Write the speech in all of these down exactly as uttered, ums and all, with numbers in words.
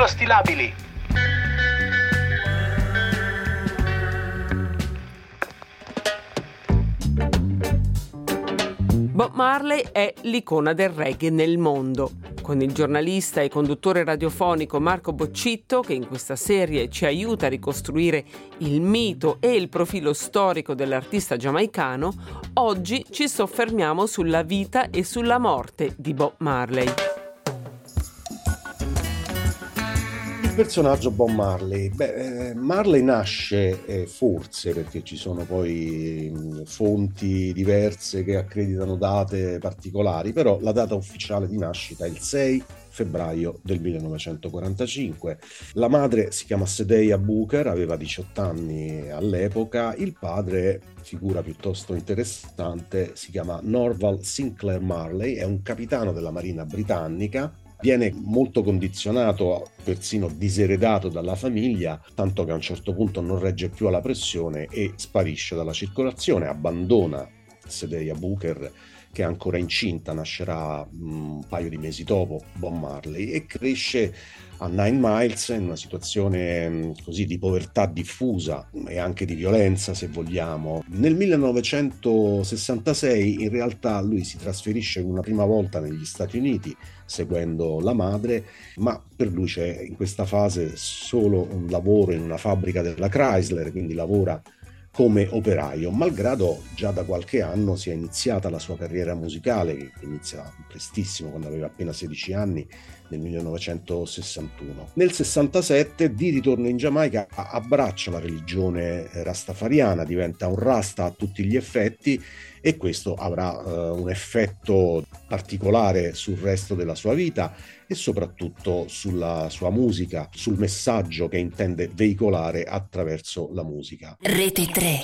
Microstilabili. Bob Marley è l'icona del reggae nel mondo. Con il giornalista e conduttore radiofonico Marco Boccitto, che in questa serie ci aiuta a ricostruire il mito e il profilo storico dell'artista giamaicano, oggi ci soffermiamo sulla vita e sulla morte di Bob Marley. Il personaggio Bob Marley, beh, eh, Marley nasce eh, forse, perché ci sono poi mh, fonti diverse che accreditano date particolari, però la data ufficiale di nascita è il sei febbraio del millenovecentoquarantacinque. La madre si chiama Sedeia Booker, aveva diciotto anni all'epoca. Il padre, figura piuttosto interessante, si chiama Norval Sinclair Marley, è un capitano della Marina britannica. Viene molto condizionato, persino diseredato dalla famiglia, tanto che a un certo punto non regge più alla pressione e sparisce dalla circolazione, abbandona Sedeia Booker, che è ancora incinta, nascerà un paio di mesi dopo Bob Marley, e cresce a Nine Miles in una situazione così di povertà diffusa e anche di violenza, se vogliamo. Nel millenovecentosessantasei in realtà lui si trasferisce una prima volta negli Stati Uniti seguendo la madre, ma per lui c'è in questa fase solo un lavoro in una fabbrica della Chrysler, quindi lavora come operaio, malgrado già da qualche anno sia iniziata la sua carriera musicale, che inizia prestissimo, quando aveva appena sedici anni, nel millenovecentosessantuno. Nel sessantasette, di ritorno in Giamaica, abbraccia la religione rastafariana, diventa un rasta a tutti gli effetti, e questo avrà uh, un effetto particolare sul resto della sua vita e soprattutto sulla sua musica, sul messaggio che intende veicolare attraverso la musica. Rete tre.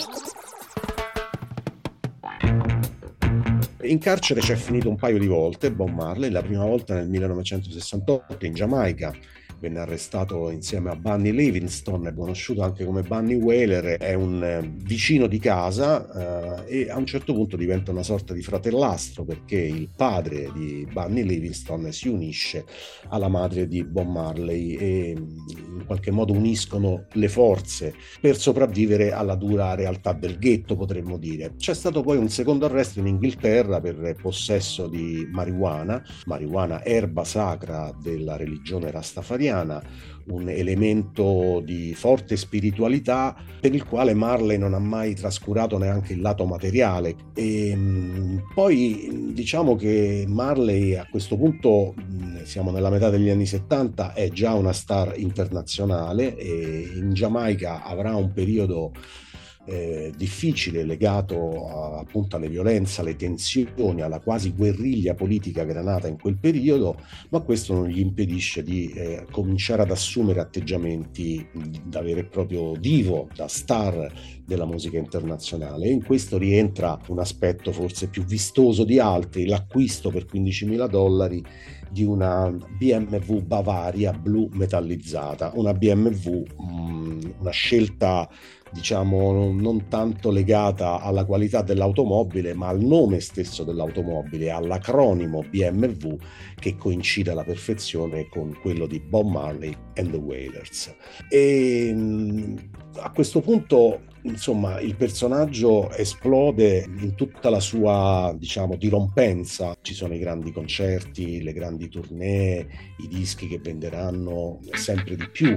In carcere c'è finito un paio di volte Bob Marley, la prima volta nel millenovecentosessantotto in Giamaica. Venne arrestato insieme a Bunny Livingston, è conosciuto anche come Bunny Wailer, è un eh, vicino di casa eh, e a un certo punto diventa una sorta di fratellastro, perché il padre di Bunny Livingston si unisce alla madre di Bob Marley e in qualche modo uniscono le forze per sopravvivere alla dura realtà del ghetto, potremmo dire. C'è stato poi un secondo arresto in Inghilterra per possesso di marijuana, marijuana erba sacra della religione rastafariana, un elemento di forte spiritualità per il quale Marley non ha mai trascurato neanche il lato materiale. E poi diciamo che Marley a questo punto, siamo nella metà degli anni settanta, è già una star internazionale e in Giamaica avrà un periodo Eh, difficile, legato a, appunto alle violenze, alle tensioni, alla quasi guerriglia politica che era nata in quel periodo, ma questo non gli impedisce di eh, cominciare ad assumere atteggiamenti da vero e proprio divo, da star della musica internazionale, e in questo rientra un aspetto forse più vistoso di altri, l'acquisto per quindicimila dollari di una B M W Bavaria blu metallizzata, una B M W, mh, una scelta diciamo non tanto legata alla qualità dell'automobile, ma al nome stesso dell'automobile, all'acronimo B M W, che coincide alla perfezione con quello di Bob Marley and the Wailers. E a questo punto, insomma, il personaggio esplode in tutta la sua, diciamo, dirompenza. Ci sono i grandi concerti, le grandi tournée, i dischi che venderanno sempre di più.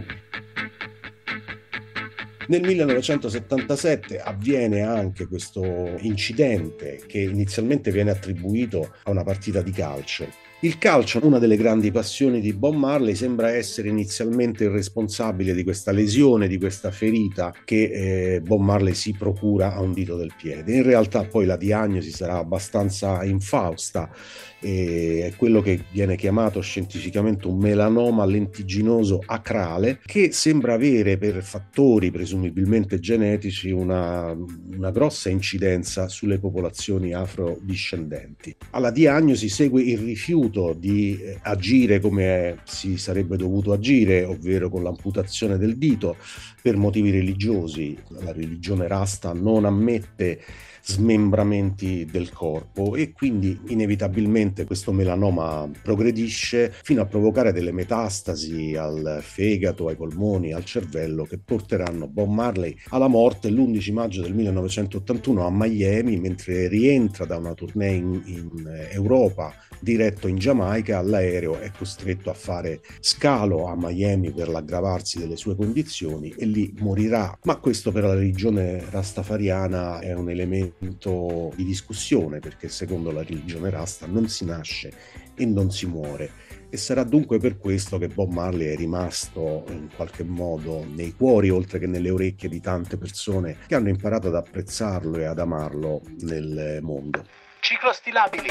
Nel millenovecentosettantasette avviene anche questo incidente che inizialmente viene attribuito a una partita di calcio. Il calcio, una delle grandi passioni di Bob Marley, sembra essere inizialmente il responsabile di questa lesione, di questa ferita che eh, Bob Marley si procura a un dito del piede. In realtà poi la diagnosi sarà abbastanza infausta, e è quello che viene chiamato scientificamente un melanoma lentiginoso acrale, che sembra avere, per fattori presumibilmente genetici, una, una grossa incidenza sulle popolazioni afrodiscendenti. Alla diagnosi segue il rifiuto di agire come si sarebbe dovuto agire, ovvero con l'amputazione del dito, per motivi religiosi. La religione rasta non ammette smembramenti del corpo, e quindi inevitabilmente questo melanoma progredisce fino a provocare delle metastasi al fegato, ai polmoni, al cervello, che porteranno Bob Marley alla morte l'undici maggio del millenovecentottantuno a Miami, mentre rientra da una tournée in, in Europa, diretto in Giamaica. All'aereo è costretto a fare scalo a Miami per l'aggravarsi delle sue condizioni e lì morirà. Ma questo per la religione rastafariana è un elemento di discussione, perché secondo la religione rasta non si nasce e non si muore, e sarà dunque per questo che Bob Marley è rimasto in qualche modo nei cuori oltre che nelle orecchie di tante persone che hanno imparato ad apprezzarlo e ad amarlo nel mondo. Ciclo stilabili.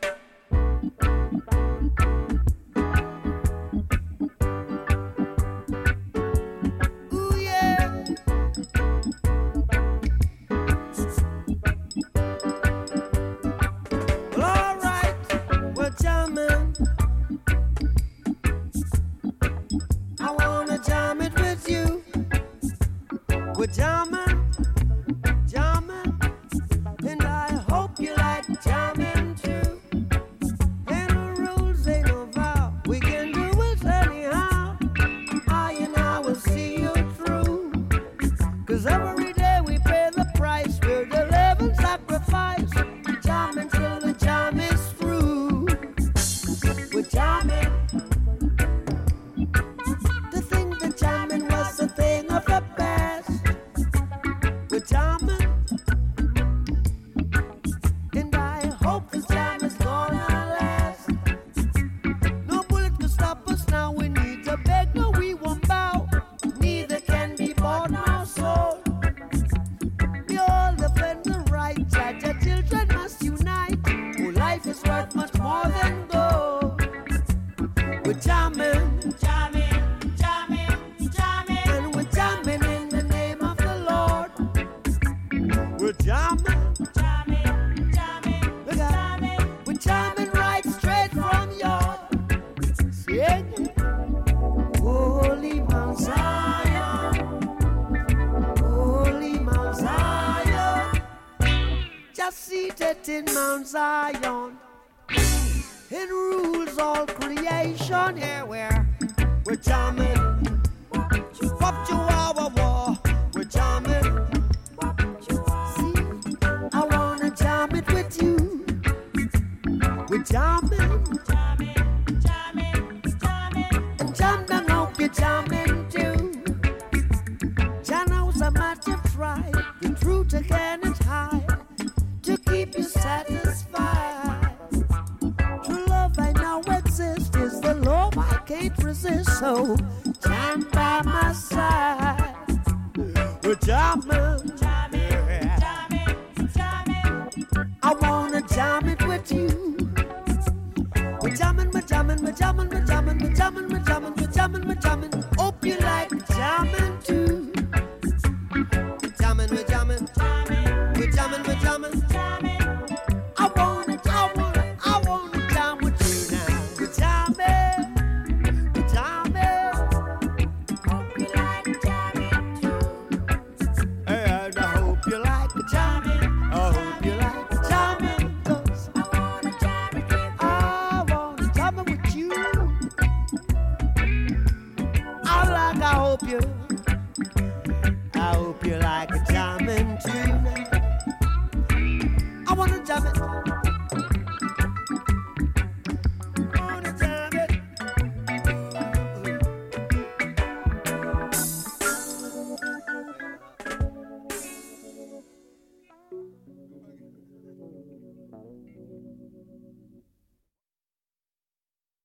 Jamming, jamming, and I hope you like jamming too. And the rules ain't no vow, we can do it anyhow. I and I will see you through, 'cause every day we pay the price, we're the living sacrifice. Jamming till the jam is through. We're jamming. To think that jamming was a thing of the past. Jamming, and I hope this jam is gonna last. No bullet can stop us now. We need to beg, no, we won't bow. Neither can be bought nor sold. We all defend the right. Judge, our children must unite. Oh, life is worth much more than gold. We're jamming, jamming, jamming, jamming, and we're jamming in the name of the Lord. We're jamming, jamming, jamming, jamming. We're jamming right straight from your singing. Holy Mount Zion, Holy Mount Zion, just seated in Mount Zion, it rules all creation. Here we're, we're jamming, up to our war, we're jamming. We're jamming, jamming, jamming, jamming, and jam down, hope you're jamming too. Jano's a matter of try, the truth again is high, to keep you satisfied. True love I know exists, is the love I can't resist, so jam by my side. We're jamming, jamming, jamming, jamming, I wanna jam it with you. We're jamming, we're jamming, we're jamming, we're jamming, we're jamming, we're jamming, we're jamming, we're jamming. Hope you like jamming too. We're jamming, we're jamming, we're jamming, we're jamming, jamming. I wanna, I wanna, I wanna jam with you now. We're jamming, we're jamming. Hope you like jamming too. And I hope you like jamming. I hope you like jamming, 'cause I wanna jam with you. I wanna jam with you. I like, I hope you